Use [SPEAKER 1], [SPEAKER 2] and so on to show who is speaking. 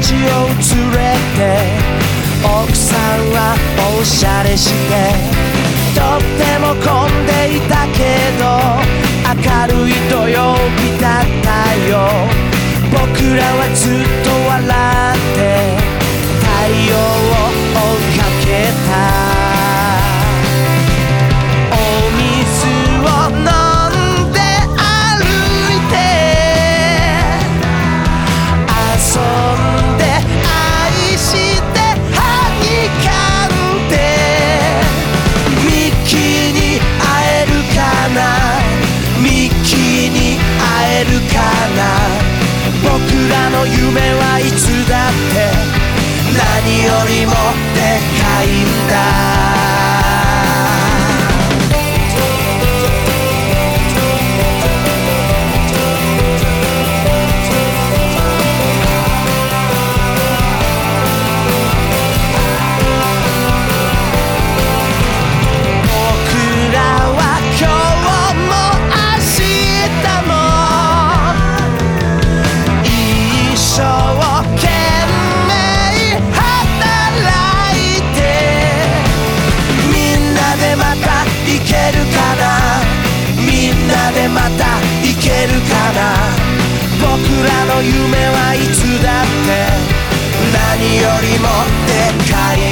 [SPEAKER 1] ちを連れて奥さんはおしゃれしてとっても混んでいたけど明るい土曜日だったよ。僕らはずっと笑って太陽を追いかけた。お水を飲んで歩いて遊んで愛してはにかんでミッキーに会えるかな、ミッキーに会えるかな。僕らの夢はいつだって何よりもでかいんだ。また行けるかな。僕らの夢はいつだって何よりもでかい